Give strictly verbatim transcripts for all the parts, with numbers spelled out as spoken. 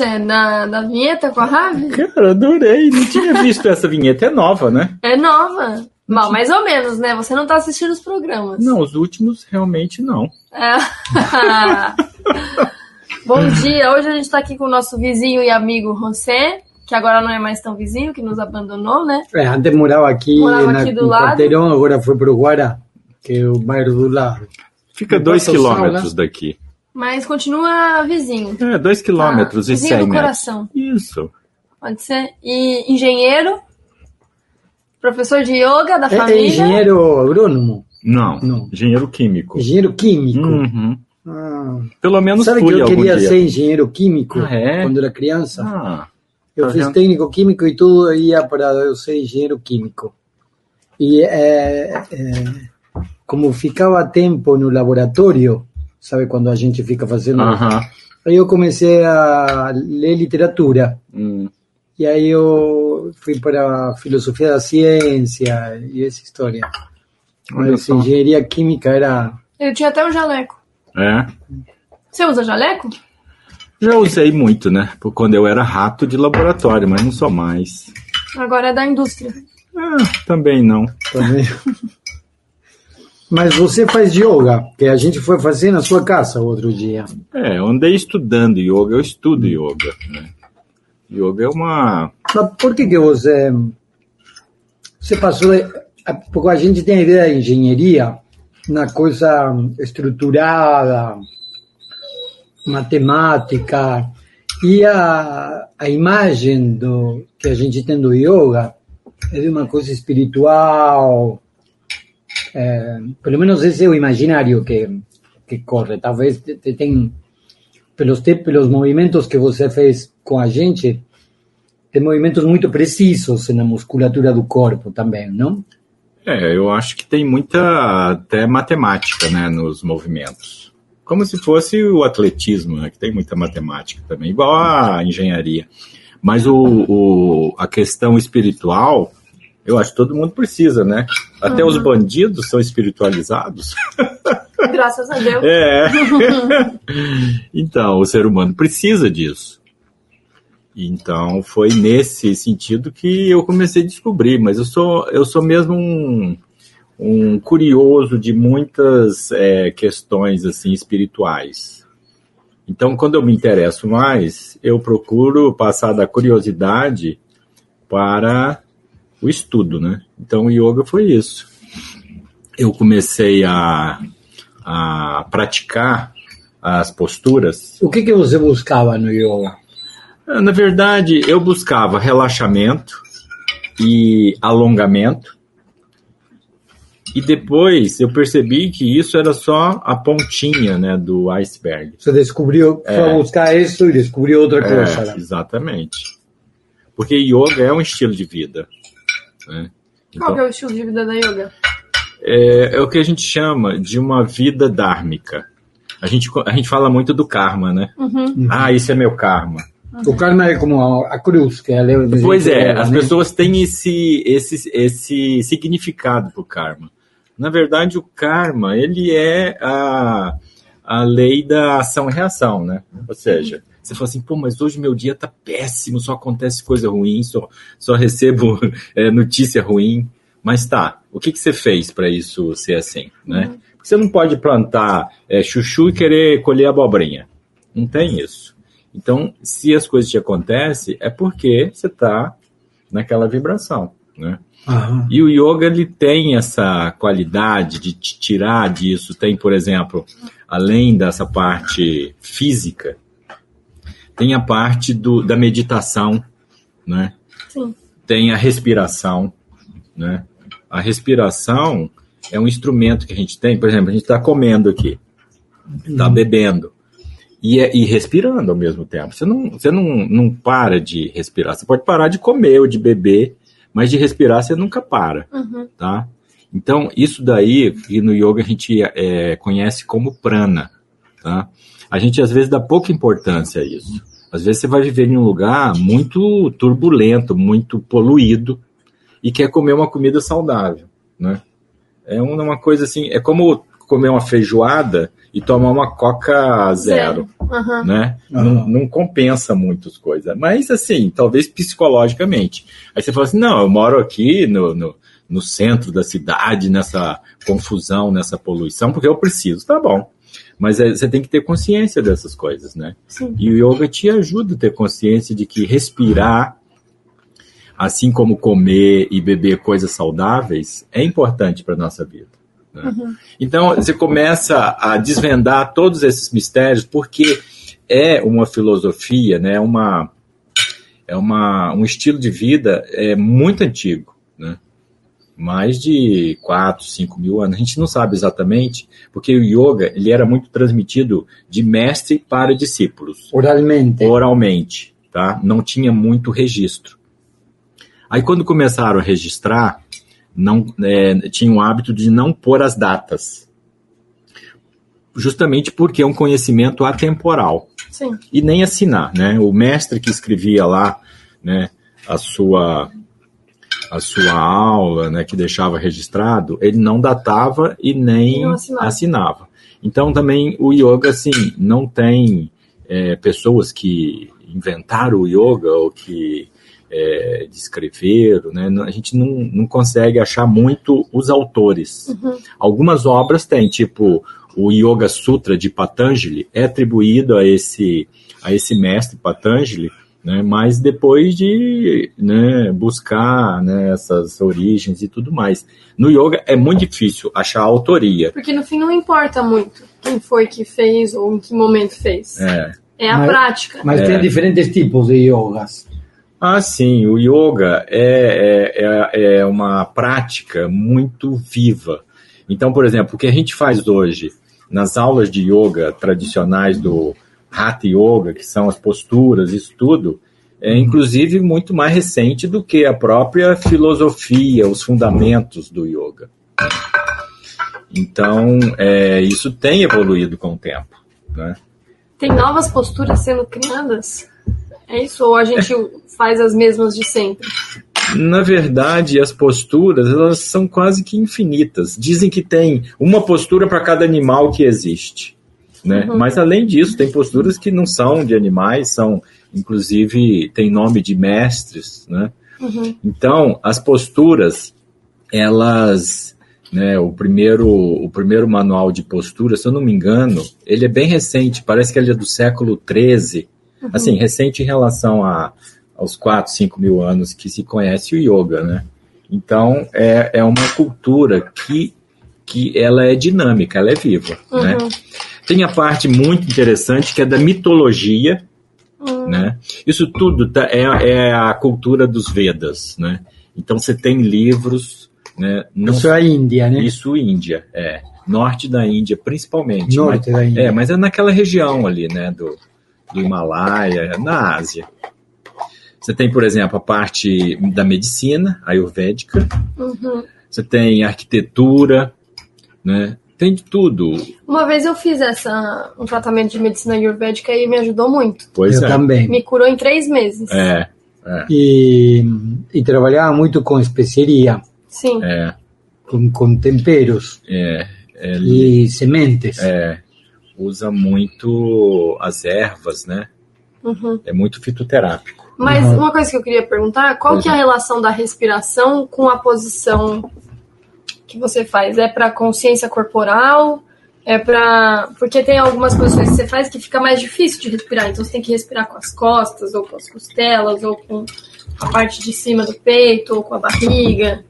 Zé, da, da vinheta com a Ravi? Cara, adorei. Não tinha visto essa vinheta. É nova, né? É nova. Bom, mais ou menos, né? Você não tá assistindo os programas. Não, os últimos realmente não. É. Bom dia. Hoje a gente tá aqui com o nosso vizinho e amigo José, que agora não é mais tão vizinho, que nos abandonou, né? É, antes morava aqui, morava na, aqui do no lado. Quarteirão, agora foi pro Guará, que é o bairro do lado. Fica dois quilômetros daqui. Mas continua vizinho. É, dois quilômetros ah, e vizinho cem do metros. coração. Isso. Pode ser. E engenheiro? Professor de yoga da É, família? é engenheiro agrônomo? Não, Não. engenheiro químico. Engenheiro químico. Uhum. Ah. Pelo menos Sabe fui que eu algum queria dia. ser engenheiro químico Ah, é? quando era criança? Ah, eu tá fiz vendo? técnico químico e tudo ia para eu ser engenheiro químico. E é, é, como ficava tempo no laboratório, sabe quando a gente fica fazendo... Aham. Aí eu comecei a ler literatura. Hum. E aí eu fui para a filosofia da ciência e essa história. Olha Mas só. engenharia química era... Ele tinha até um jaleco. É. Você usa jaleco? Já usei muito, né? Por quando eu era rato de laboratório, mas não sou mais. Agora é da indústria. Ah, também não. Também. Mas você faz yoga, que a gente foi fazer na sua casa outro dia. É, eu andei estudando yoga, eu estudo yoga, né? Yoga é uma... Mas por que que você... Você passou... de- Porque a gente tem a ideia da engenharia na coisa estruturada, matemática, e a, a imagem do, que a gente tem do yoga é de uma coisa espiritual. É, pelo menos esse é o imaginário que, que corre. Talvez te, te tem, pelos, te, pelos movimentos que você fez com a gente, tem movimentos muito precisos na musculatura do corpo também, não? É, eu acho que tem muita até matemática, né, nos movimentos. Como se fosse o atletismo, né, que tem muita matemática também, igual a engenharia. Mas o, o, a questão espiritual, eu acho que todo mundo precisa, né? Até Uhum. os bandidos são espiritualizados. Graças a Deus. É. Então, o ser humano precisa disso. Então, foi nesse sentido que eu comecei a descobrir, mas eu sou, eu sou mesmo um, um curioso de muitas é, questões assim, espirituais. Então, quando eu me interesso mais, eu procuro passar da curiosidade para o estudo, né? Então, o yoga foi isso. Eu comecei a, a praticar as posturas. O que que você buscava no yoga? Na verdade, eu buscava relaxamento e alongamento. E depois eu percebi que isso era só a pontinha, né, do iceberg. Você descobriu, foi É. buscar isso e descobriu outra coisa. É, Né? exatamente. Porque yoga é um estilo de vida, né? Qual Então, que é o estilo de vida da yoga? é, é o que a gente chama de uma vida dármica. A gente, a gente fala muito do karma, né? Uhum. Ah, isso é meu karma. O karma é como a, a cruz, que é a lei do Pois jeito é, dela, as né? pessoas têm esse, esse, esse significado pro karma. Na verdade, o karma, ele é a, a lei da ação e reação, né? Ou seja, você fala assim, pô, mas hoje meu dia tá péssimo, só acontece coisa ruim, só, só recebo é, notícia ruim. Mas tá, o que, que você fez para isso ser assim, né? Uhum. Porque você não pode plantar é, chuchu e querer colher abobrinha. Não tem isso. Então, se as coisas te acontecem, é porque você está naquela vibração, né? Aham. E o yoga, ele tem essa qualidade de te tirar disso. Tem, por exemplo, além dessa parte física, tem a parte do, da meditação, né? Sim. Tem a respiração, né? A respiração é um instrumento que a gente tem. Por exemplo, a gente está comendo aqui, está bebendo. E, é, e respirando ao mesmo tempo. Você, não, você não, não para de respirar. Você pode parar de comer ou de beber, mas de respirar você nunca para. Uhum. Tá? Então, isso daí, que no yoga a gente é, conhece como prana. Tá? A gente, às vezes, dá pouca importância a isso. Às vezes você vai viver em um lugar muito turbulento, muito poluído, e quer comer uma comida saudável. Né? É uma coisa assim, é como comer uma feijoada e tomar uma Coca zero, Uhum. né? Uhum. Não, não compensa muitas coisas. Mas, assim, talvez psicologicamente. Aí você fala assim, não, eu moro aqui no, no, no centro da cidade, nessa confusão, nessa poluição, porque eu preciso, tá bom. Mas é, você tem que ter consciência dessas coisas, né? Sim. E o yoga te ajuda a ter consciência de que respirar, assim como comer e beber coisas saudáveis, é importante para a nossa vida. Né? Uhum. Então, você começa a desvendar todos esses mistérios, porque é uma filosofia, né? uma, é uma, um estilo de vida é muito antigo, né? Mais de quatro, cinco mil anos. A gente não sabe exatamente, porque o yoga ele era muito transmitido de mestre para discípulos. Oralmente. Oralmente, tá? Não tinha muito registro. Aí, quando começaram a registrar, não, é, tinha o hábito de não pôr as datas. Justamente porque é um conhecimento atemporal. Sim. E nem assinar, né? O mestre que escrevia lá, né, a sua... a sua aula, né, que deixava registrado, ele não datava e nem assinava. assinava. Então, também, o yoga, assim, não tem é, pessoas que inventaram o yoga ou que é, descreveram, né? A gente não, não consegue achar muito os autores. Uhum. Algumas obras tem, tipo, o Yoga Sutra de Patanjali é atribuído a esse, a esse mestre Patanjali, né, mas depois de, né, buscar, né, essas origens e tudo mais. No yoga é muito difícil achar a autoria. Porque no fim não importa muito quem foi que fez ou em que momento fez. É, é a mas, prática. Mas é. tem diferentes tipos de yogas. Ah, sim, o yoga é, é, é uma prática muito viva. Então, por exemplo, o que a gente faz hoje nas aulas de yoga tradicionais do Hatha Yoga, que são as posturas, isso tudo, é inclusive muito mais recente do que a própria filosofia, os fundamentos do yoga. Então, é, isso tem evoluído com o tempo, né? Tem novas posturas sendo criadas? É isso? Ou a gente faz as mesmas de sempre? Na verdade, as posturas, elas são quase que infinitas. Dizem que tem uma postura para cada animal que existe. Né? Uhum. Mas além disso, tem posturas que não são de animais, são, inclusive, tem nome de mestres, né? Uhum. Então, as posturas, elas, né, o primeiro, o primeiro manual de postura, se eu não me engano, ele é bem recente, parece que ele é do século treze, uhum. Assim, recente em relação a, aos quatro, cinco mil anos que se conhece o yoga, né? Então, é, é uma cultura que, que ela é dinâmica, ela é viva, uhum. né? Tem a parte muito interessante que é da mitologia, hum. né? Isso tudo tá, é, é a cultura dos Vedas, né? Então você tem livros, né? Não, isso é a Índia, né? Isso Índia, é. Norte da Índia, principalmente. Norte mas, da Índia. É, mas é naquela região ali, né? Do, do Himalaia, na Ásia. Você tem, por exemplo, a parte da medicina, ayurvédica. Uhum. Você tem arquitetura, né? Tem de tudo. Uma vez eu fiz essa, um tratamento de medicina ayurvédica e me ajudou muito. Pois eu é. também. Me curou em três meses. É. é. E, e trabalhava muito com especiaria. Sim. É. Com, com temperos. É. é e sementes. É. Usa muito as ervas, né? Uhum. É muito fitoterápico. Mas uhum. uma coisa que eu queria perguntar, qual pois que é a relação da respiração com a posição que você faz? É para consciência corporal? É para porque tem algumas posições que você faz que fica mais difícil de respirar. Então você tem que respirar com as costas, ou com as costelas, ou com a parte de cima do peito, ou com a barriga.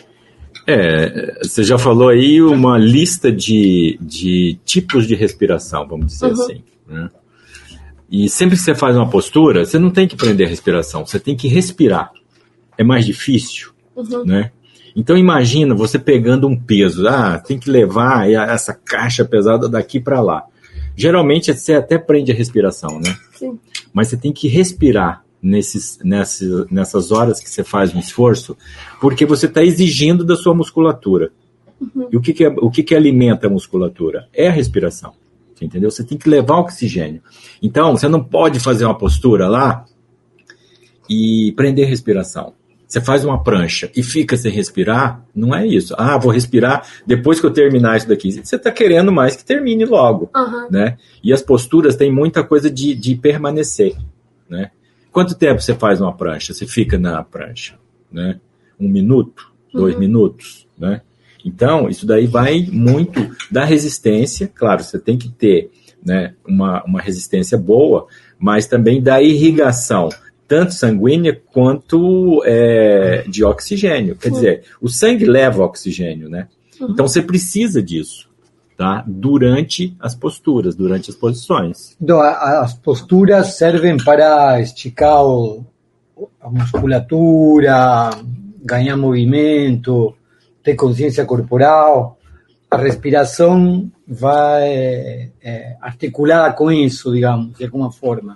É, você já falou aí uma lista de, de tipos de respiração, vamos dizer uhum. assim, né? E sempre que você faz uma postura, você não tem que prender a respiração, você tem que respirar. É mais difícil, uhum. né? Então imagina você pegando um peso, ah, tem que levar essa caixa pesada daqui para lá. Geralmente você até prende a respiração, né? Sim. Mas você tem que respirar nesses, nessas, nessas horas que você faz um esforço, porque você está exigindo da sua musculatura. Uhum. E o, que, que, é, o que, que alimenta a musculatura? É a respiração, entendeu? Você tem que levar oxigênio. Então, você não pode fazer uma postura lá e prender a respiração. você faz uma prancha e fica sem respirar, não é isso. Ah, vou respirar depois que eu terminar isso daqui. Você está querendo mais que termine logo. Uhum. Né? E as posturas têm muita coisa de, de permanecer. Né? Quanto tempo você faz uma prancha? Você fica na prancha? Né? Um minuto? Dois uhum. minutos? Né? Então, isso daí vai muito da resistência. Claro, você tem que ter, né, uma, uma resistência boa, mas também da irrigação, tanto sanguínea quanto é, de oxigênio. Quer dizer, o sangue leva oxigênio, né? Uhum. Então você precisa disso, tá? Durante as posturas, durante as posições. Então, as posturas servem para esticar o, a musculatura, ganhar movimento, ter consciência corporal. A respiração vai é, articulada com isso, digamos, de alguma forma.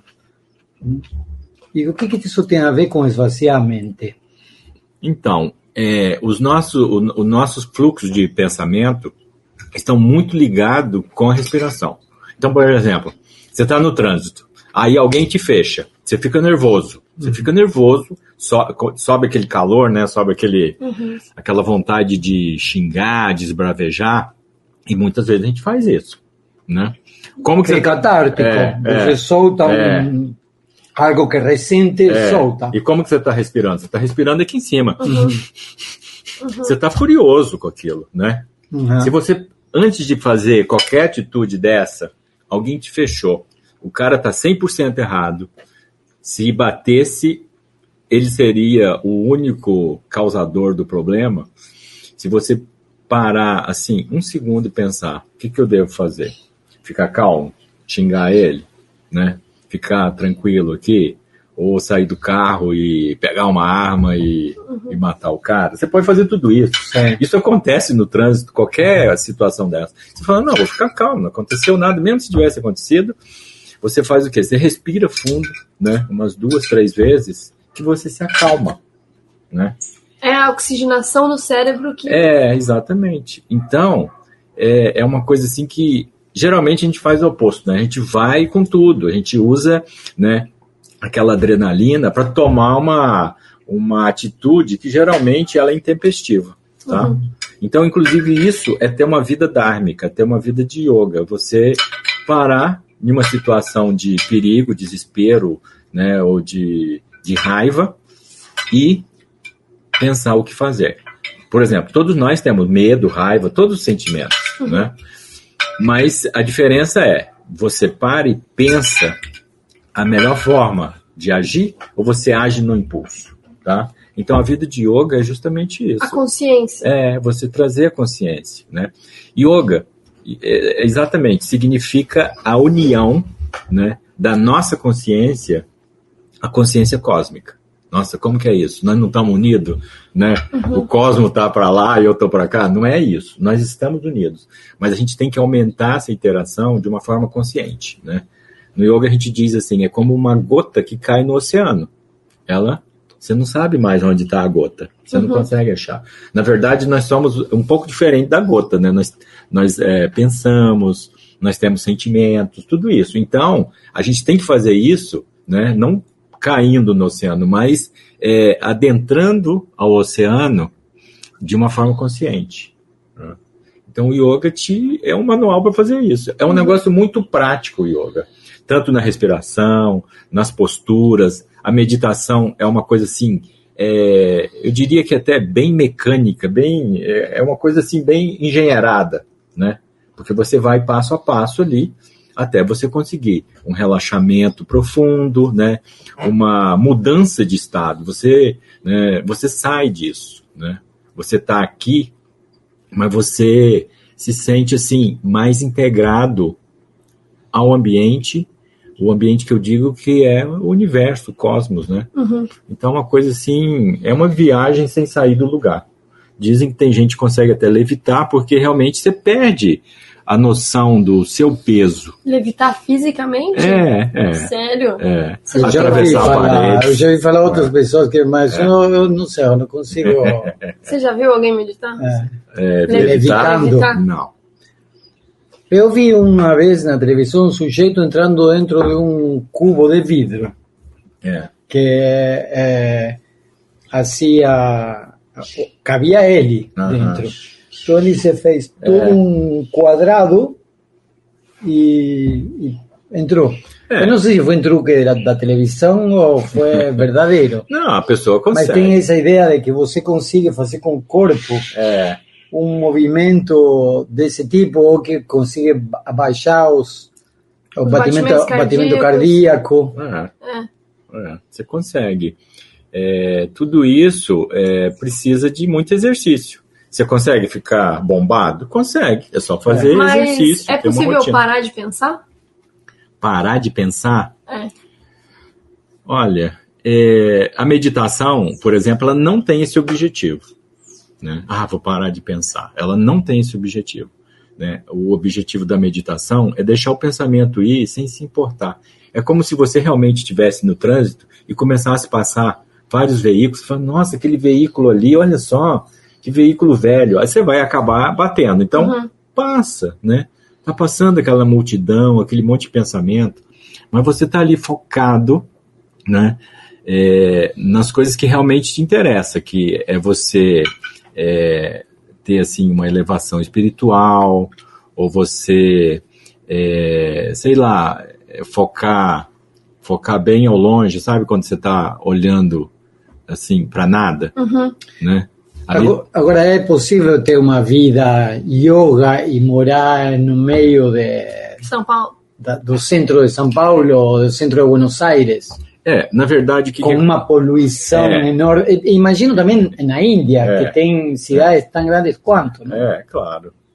E o que, que isso tem a ver com esvaziar a mente? Então, é, os nossos, o, os nossos fluxos de pensamento estão muito ligados com a respiração. Então, por exemplo, você está no trânsito, aí alguém te fecha, você fica nervoso. Você fica nervoso, so, sobe aquele calor, né? Sobe aquele, uhum. aquela vontade de xingar, de esbravejar, e muitas vezes a gente faz isso, né? Como que é você... catártico, é, você é, solta é, um, algo que ressente, é, solta. E como que você está respirando? Você está respirando aqui em cima. Uhum. Uhum. Você está furioso com aquilo, né? Uhum. Se você, antes de fazer qualquer atitude dessa, alguém te fechou, o cara está cem por cento errado. Se batesse, ele seria o único causador do problema. Se você parar, assim, um segundo e pensar, o que, que eu devo fazer? Ficar calmo? Xingar ele? Né? Ficar tranquilo aqui? Ou sair do carro e pegar uma arma e, uhum. e matar o cara? Você pode fazer tudo isso. É. Isso acontece no trânsito, qualquer situação dessa. Você fala, não, vou ficar calmo, não aconteceu nada. Mesmo se tivesse acontecido, você faz o quê? Você respira fundo, né? Umas duas, três vezes, que você se acalma, né? É a oxigenação no cérebro que... É, exatamente. Então, é, é uma coisa assim que, geralmente, a gente faz o oposto, né? A gente vai com tudo, a gente usa, né, aquela adrenalina para tomar uma, uma atitude que, geralmente, ela é intempestiva, tá? Uhum. Então, inclusive, isso é ter uma vida dhármica, ter uma vida de yoga. Você parar em uma situação de perigo, desespero, né, ou de, de raiva, e pensar o que fazer. Por exemplo, todos nós temos medo, raiva, todos os sentimentos, uhum. né? Mas a diferença é, você para e pensa a melhor forma de agir, ou você age no impulso, tá? Então a vida de yoga é justamente isso. A consciência. É, você trazer a consciência, né? Yoga, exatamente, significa a união, né, da nossa consciência à consciência cósmica. Nossa, como que é isso? Nós não estamos unidos, né? Uhum. O cosmos está para lá e eu estou para cá. Não é isso. Nós estamos unidos. Mas a gente tem que aumentar essa interação de uma forma consciente, né? No yoga a gente diz assim, é como uma gota que cai no oceano. Ela, você não sabe mais onde está a gota. Você uhum. não consegue achar. Na verdade, nós somos um pouco diferente da gota, né? Nós, nós é, pensamos, nós temos sentimentos, tudo isso. Então, a gente tem que fazer isso, né? Não caindo no oceano, mas é, adentrando ao oceano de uma forma consciente. Né? Então, o yoga te, é um manual para fazer isso. É um negócio muito prático, o yoga. Tanto na respiração, nas posturas. A meditação é uma coisa assim, é, eu diria que até bem mecânica, bem, é, é uma coisa assim bem engenheirada, né? Porque você vai passo a passo ali, até você conseguir um relaxamento profundo, né? Uma mudança de estado. Você, né, você sai disso, né? Você está aqui, mas você se sente assim mais integrado ao ambiente, o ambiente que eu digo que é o universo, o cosmos, né? Uhum. Então, uma coisa assim, é uma viagem sem sair do lugar. Dizem que tem gente que consegue até levitar, porque realmente você perde a noção do seu peso. Levitar fisicamente? É, é. Sério? É. Você atravessar a parede. Eu já ouvi falar outras é. pessoas que, mas é. eu, eu não sei, eu não consigo. Você já viu alguém meditar? É. É, levitar? Levitar? Não. Eu vi uma vez na televisão um sujeito entrando dentro de um cubo de vidro. É. Que é, hacía, cabía ele Aham. dentro. Então ele se fez todo É. um quadrado e, e entrou. É. Eu não sei se foi um truque da, da televisão ou foi verdadeiro. Não, a pessoa Mas consegue. tem essa ideia de que você consiga fazer com o corpo É, um movimento desse tipo ou que consiga abaixar os, o Os batimento, batimentos batimento cardíacos. cardíaco. é, É. é, você consegue. É, tudo isso é, precisa de muito exercício. Você consegue ficar bombado? Consegue. É só fazer Mas exercício. é ter uma possível rotina. parar de pensar? Parar de pensar? É. Olha, é, a meditação, por exemplo, ela não tem esse objetivo. Né? Ah, vou parar de pensar. Ela não tem esse objetivo. Né? O objetivo da meditação é deixar o pensamento ir sem se importar. É como se você realmente estivesse no trânsito e começasse a passar vários veículos. Você fala, nossa, aquele veículo ali, olha só, que veículo velho. Aí você vai acabar batendo. Então, Uhum. passa, né? Tá passando aquela multidão, aquele monte de pensamento, mas você está ali focado, né, é, nas coisas que realmente te interessam, que é você é, ter assim, uma elevação espiritual, ou você, é, sei lá, focar, focar bem ao longe, sabe? Quando você está olhando assim para nada, Uhum. né? Ali, Agora, agora é possível ter uma vida yoga e morar no meio de, São Paulo. da, do centro de São Paulo ou do centro de Buenos Aires, é, na verdade, que com uma poluição É. enorme. E- Imagino também na Índia, É. que tem cidades tão grandes quanto, né? É, claro.